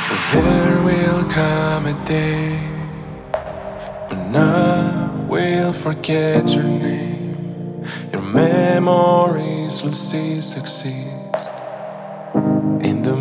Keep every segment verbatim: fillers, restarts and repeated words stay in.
There will come a day when I will forget your name. Your memories will cease to exist in the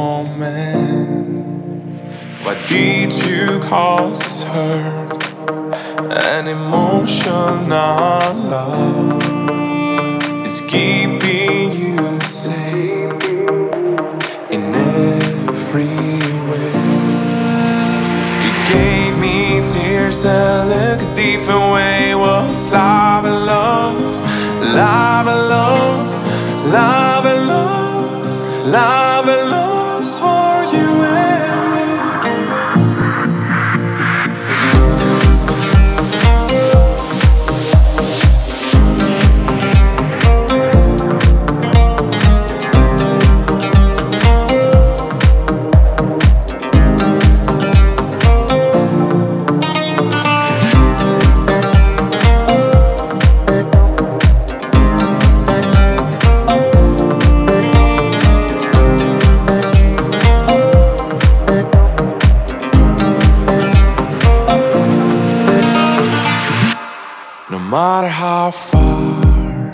moment. Why did you cause this hurt? An emotional love is keeping you safe in every way. You gave me tears and look a different way. Was love and loss, love and loss, love and loss, love and loss for you and me. No matter how far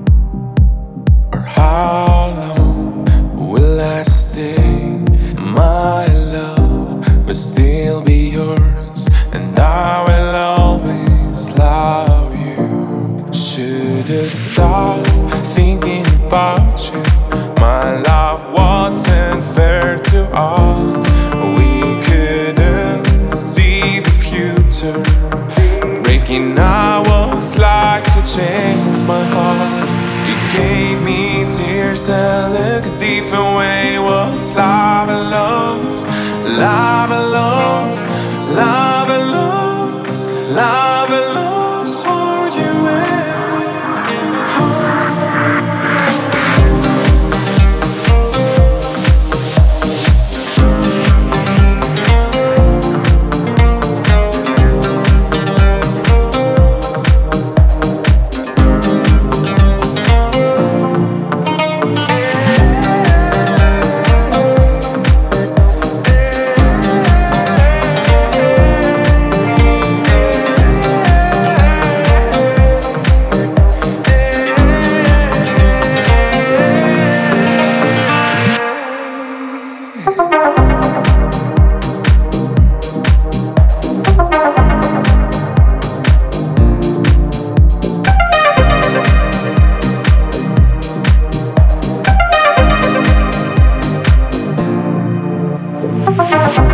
or how long will I stay, my love will still be yours, and I will always love you. Should I stop thinking about you? My love wasn't fair to us. We couldn't see the future. Breaking hours like you changed my heart. You gave me tears and look a different way. Was love and loss, love and loss, love and loss, love and loss for you and me. Thank you.